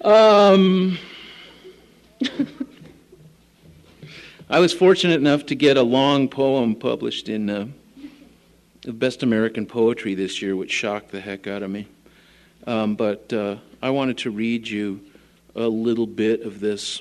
I was fortunate enough to get a long poem published in the Best American Poetry this year, which shocked the heck out of me. But I wanted to read you a little bit of this.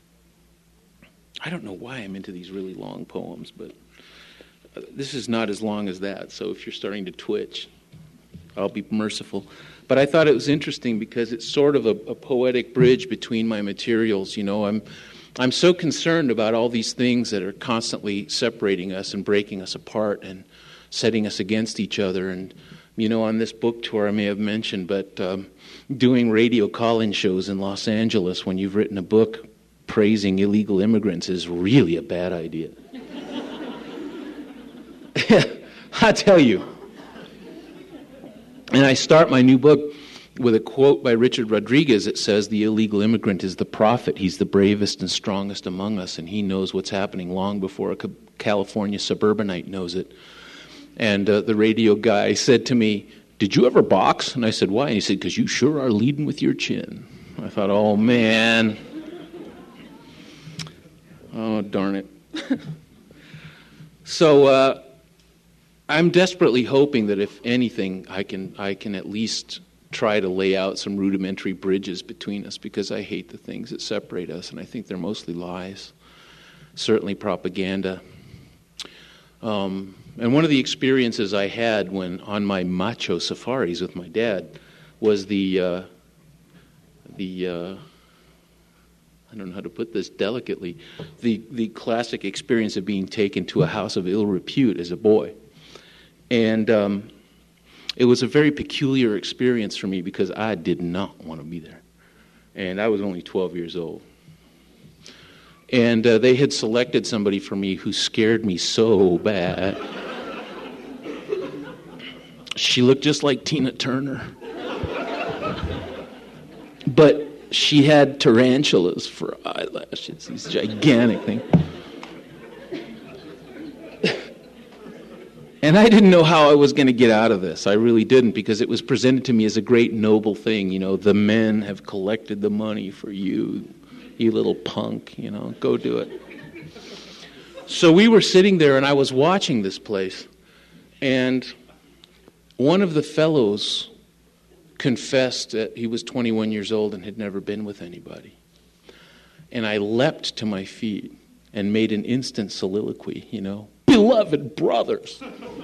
I don't know why I'm into these really long poems, but this is not as long as that, so if you're starting to twitch, I'll be merciful. But I thought it was interesting because it's sort of a poetic bridge between my materials. You know, I'm so concerned about all these things that are constantly separating us and breaking us apart and setting us against each other. And, you know, on this book tour, I may have mentioned, but doing radio call-in shows in Los Angeles when you've written a book praising illegal immigrants is really a bad idea. I tell you. And I start my new book with a quote by Richard Rodriguez that says, "The illegal immigrant is the prophet. He's the bravest and strongest among us, and he knows what's happening long before a California suburbanite knows it." And the radio guy said to me, "Did you ever box?" And I said, "Why?" And he said, "Because you sure are leading with your chin." I thought, oh, man. Oh, darn it. So I'm desperately hoping that if anything, I can at least try to lay out some rudimentary bridges between us, because I hate the things that separate us, and I think they're mostly lies, certainly propaganda. And one of the experiences I had when on my macho safaris with my dad was the I don't know how to put this delicately, the classic experience of being taken to a house of ill repute as a boy. And it was a very peculiar experience for me because I did not want to be there. And I was only 12 years old. And they had selected somebody for me who scared me so bad. She looked just like Tina Turner. But she had tarantulas for eyelashes, these gigantic things. And I didn't know how I was going to get out of this. I really didn't, because it was presented to me as a great noble thing. You know, the men have collected the money for you, you little punk, you know, go do it. So we were sitting there, and I was watching this place. And one of the fellows confessed that he was 21 years old and had never been with anybody. And I leapt to my feet and made an instant soliloquy, you know. "Beloved brothers,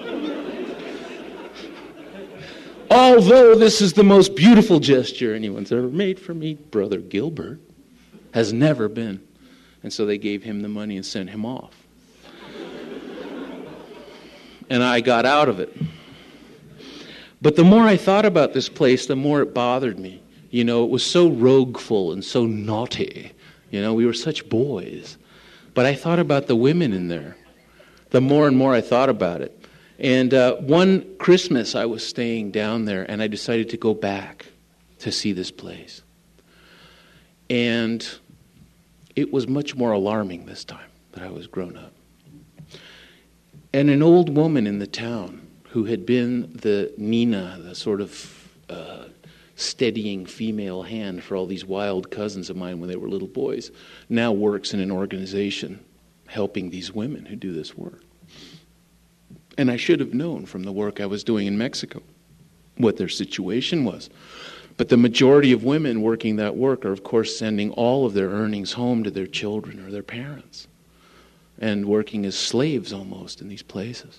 although this is the most beautiful gesture anyone's ever made for me, Brother Gilbert has never been." And so they gave him the money and sent him off. And I got out of it. But the more I thought about this place, the more it bothered me. You know, it was so rogueful and so naughty. You know, we were such boys. But I thought about the women in there. The more and more I thought about it. And one Christmas I was staying down there, and I decided to go back to see this place. And it was much more alarming this time that I was grown up. And an old woman in the town who had been the Nina, the sort of steadying female hand for all these wild cousins of mine when they were little boys, now works in an organization helping these women who do this work. And I should have known from the work I was doing in Mexico what their situation was. But the majority of women working that work are, of course, sending all of their earnings home to their children or their parents and working as slaves almost in these places.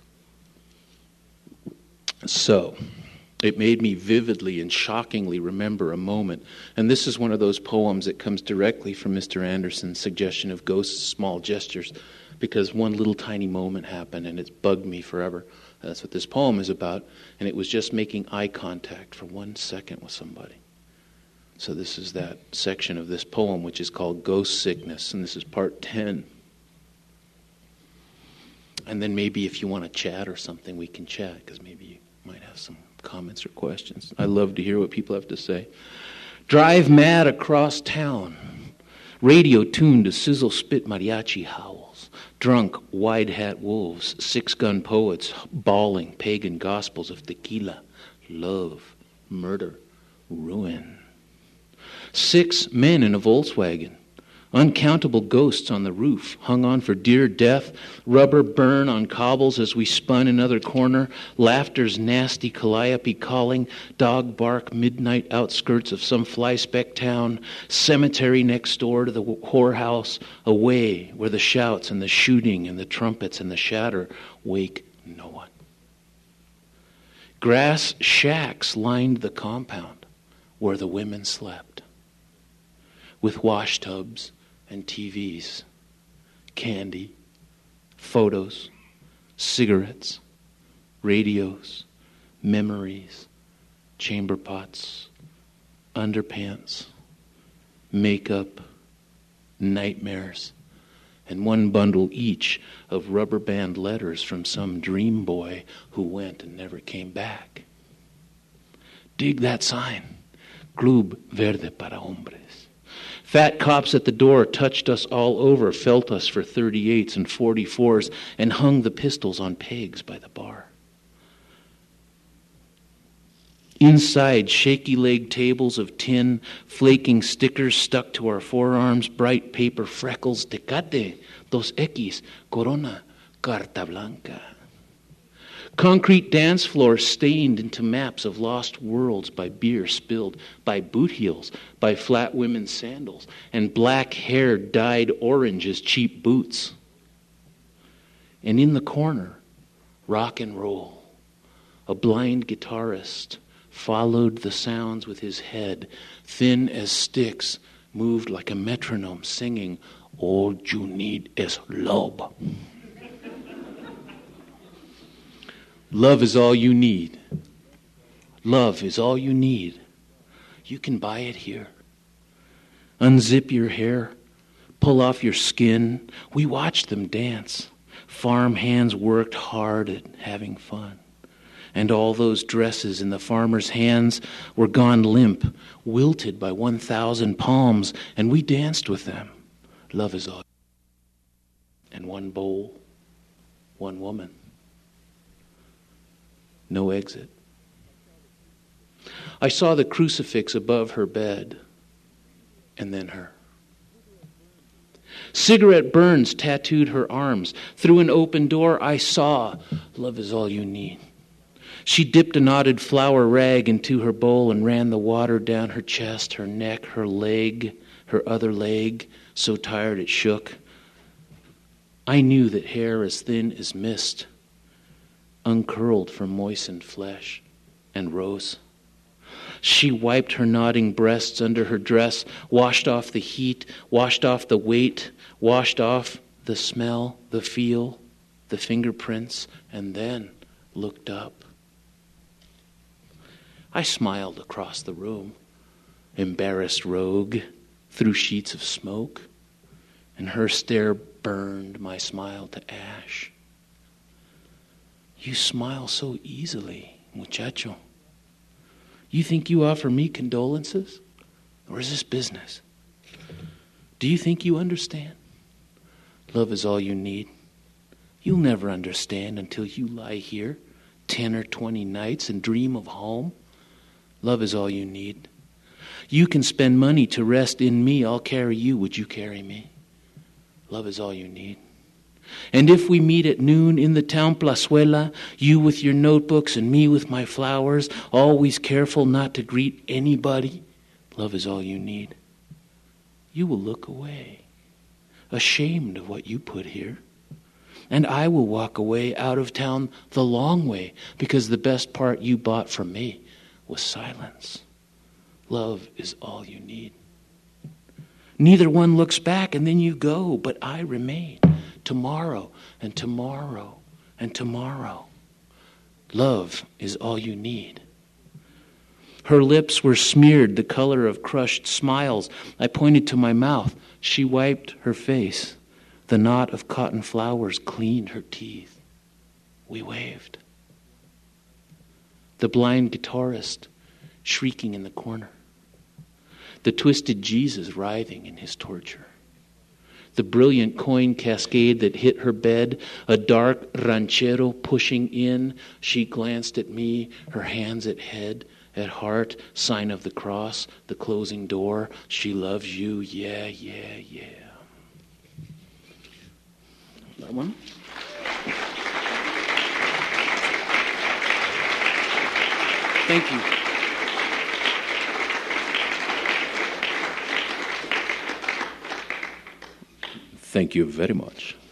So it made me vividly and shockingly remember a moment. And this is one of those poems that comes directly from Mr. Anderson's suggestion of ghosts, small gestures, because one little tiny moment happened and it's bugged me forever. That's what this poem is about. And it was just making eye contact for 1 second with somebody. So this is that section of this poem, which is called Ghost Sickness. And this is part 10. And then maybe if you want to chat or something, we can chat, because maybe you might have some comments or questions. I love to hear what people have to say. Drive mad across town. Radio tuned to sizzle spit mariachi howls. Drunk wide hat wolves. 6-gun poets bawling pagan gospels of tequila, love, murder, ruin. 6 men in a Volkswagen. Uncountable ghosts on the roof, hung on for dear death, rubber burn on cobbles as we spun another corner, laughter's nasty calliope calling, dog bark midnight outskirts of some fly-speck town, cemetery next door to the whorehouse, away where the shouts and the shooting and the trumpets and the shatter wake no one. Grass shacks lined the compound where the women slept, with wash tubs and TVs, candy, photos, cigarettes, radios, memories, chamber pots, underpants, makeup, nightmares, and one bundle each of rubber band letters from some dream boy who went and never came back. Dig that sign, Club Verde para Hombres. Fat cops at the door touched us all over, felt us for 38s and 44s, and hung the pistols on pegs by the bar. Inside, shaky-legged tables of tin, flaking stickers stuck to our forearms, bright paper freckles, Tecate, Dos X, Corona, Carta Blanca. Concrete dance floors stained into maps of lost worlds by beer spilled, by boot heels, by flat women's sandals, and black hair dyed orange as cheap boots. And in the corner, rock and roll. A blind guitarist followed the sounds with his head, thin as sticks, moved like a metronome, singing, "All you need is love." Love is all you need. Love is all you need. You can buy it here. Unzip your hair. Pull off your skin. We watched them dance. Farm hands worked hard at having fun. And all those dresses in the farmer's hands were gone limp, wilted by 1,000 palms, and we danced with them. Love is all. And one bowl, one woman. No exit. I saw the crucifix above her bed, and then her. Cigarette burns tattooed her arms. Through an open door, I saw, love is all you need. She dipped a knotted flower rag into her bowl and ran the water down her chest, her neck, her leg, her other leg, so tired it shook. I knew that hair as thin as mist uncurled from moistened flesh and rose. She wiped her nodding breasts under her dress, washed off the heat, washed off the weight, washed off the smell, the feel, the fingerprints, and then looked up. I smiled across the room, embarrassed rogue, through sheets of smoke, and her stare burned my smile to ash. You smile so easily, muchacho. You think you offer me condolences? Or is this business? Do you think you understand? Love is all you need. You'll never understand until you lie here 10 or 20 nights and dream of home. Love is all you need. You can spend money to rest in me. I'll carry you. Would you carry me? Love is all you need. And if we meet at noon in the town plazuela, you with your notebooks and me with my flowers, always careful not to greet anybody, love is all you need. You will look away, ashamed of what you put here. And I will walk away out of town the long way, because the best part you bought from me was silence. Love is all you need. Neither one looks back and then you go, but I remain. Tomorrow and tomorrow and tomorrow. Love is all you need. Her lips were smeared the color of crushed smiles. I pointed to my mouth. She wiped her face. The knot of cotton flowers cleaned her teeth. We waved. The blind guitarist shrieking in the corner. The twisted Jesus writhing in his torture. The brilliant coin cascade that hit her bed, a dark ranchero pushing in. She glanced at me, her hands at head, At heart, sign of the cross, the closing door. She loves you, yeah, yeah, yeah. That one? Thank you. Thank you very much.